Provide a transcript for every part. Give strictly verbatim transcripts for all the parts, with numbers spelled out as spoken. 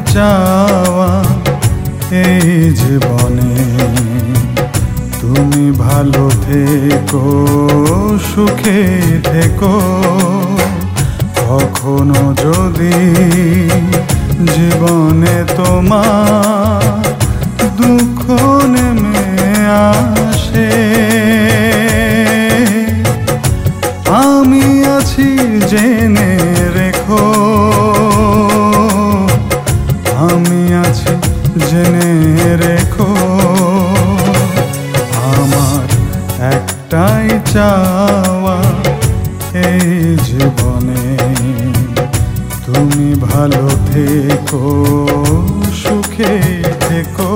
চাওয়া এই জীবনে, তুমি ভালো থেকো, সুখে থেকো। কখনো যদি জীবনে তোমার দুঃখ নেমে আসে, আমি আছি জেনে রেখো, আমি আছি জেনে রেখো। আমার একটাই চাওয়া এই জীবনে, তুমি ভালো থেকো, সুখে থেকো।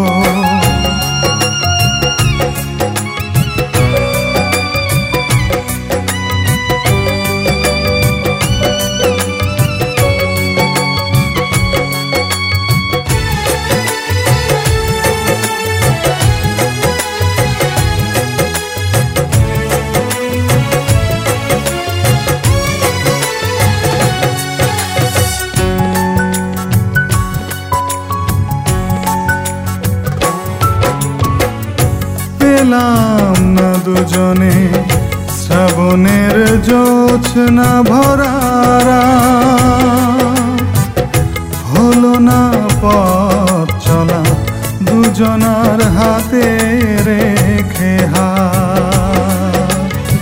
পেলাম না দুজনে শ্রাবণের জোছনা ভরা রাত, হলো না পথ চলা দুজনার হাতে রেখে হাত।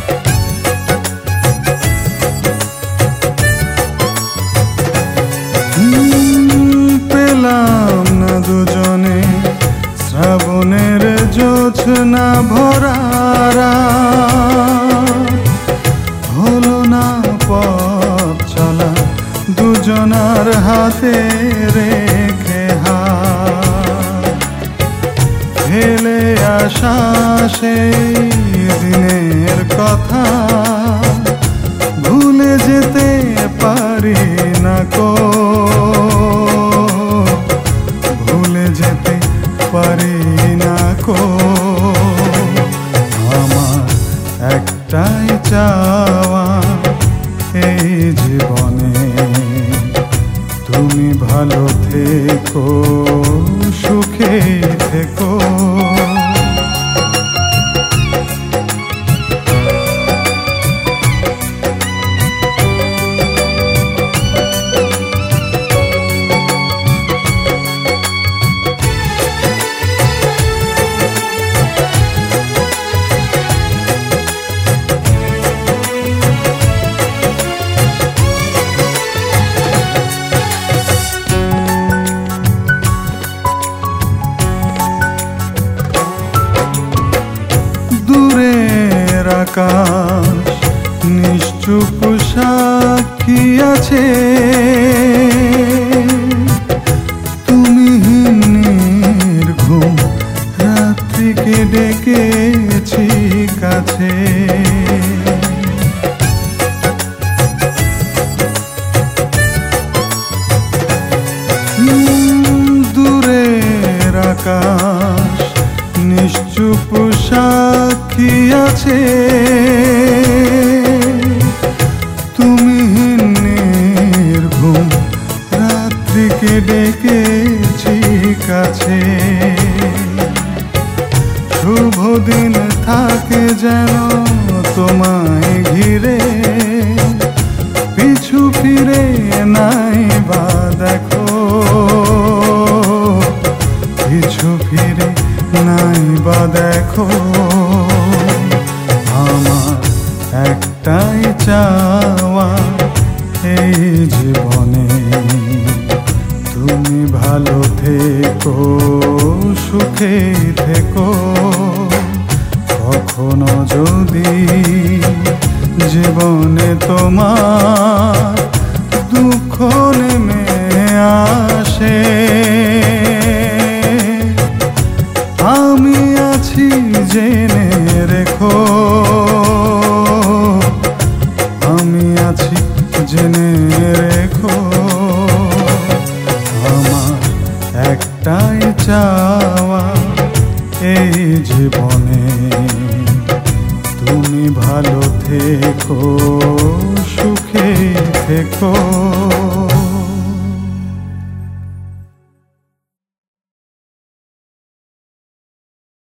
পেলাম না দুজনে শ্রাবণের জোছনা ভরা রাত, হলো না পথ চলা দুজনার হাতে রেখে হাত। ফেলে আসা সেই দিনের কথা ভুলে যেতে পারি না কো, ভুলে যেতে পারি না কো। আমার একটাই চাওয়া এই জীবনে, তুমি ভালো থেকো, সুখে থেকো। দূরের আকাশ নিশ্চুপ সাক্ষী আছে, তুমি নির্ঘুম রাত্রিকে ডেকেছি কাছে। দূরের আকাশ নিশ্চুপ সাক্ষী আছে, তুমি নির্ঘুম রাত্রিকে ডেকেছি কাছে। শুভ দিন থাকে যেন তোমায় ঘিরে, পিছু ফিরে নাই বা দেখো, পিছু ফিরে নাই বা দেখো। আমার একটাই চাওয়া এই জীবনে, তুমি ভালো থেকো, সুখে থেকো। কখনো যদি জীবনে তোমার দুঃখ নেমে আসে, আমি আছি জেনে রেখো, আমি আছি জেনে রেখো। আমার একটাই চাওয়া এই জীবনে, তুমি ভালো থেকো, সুখে থেকো।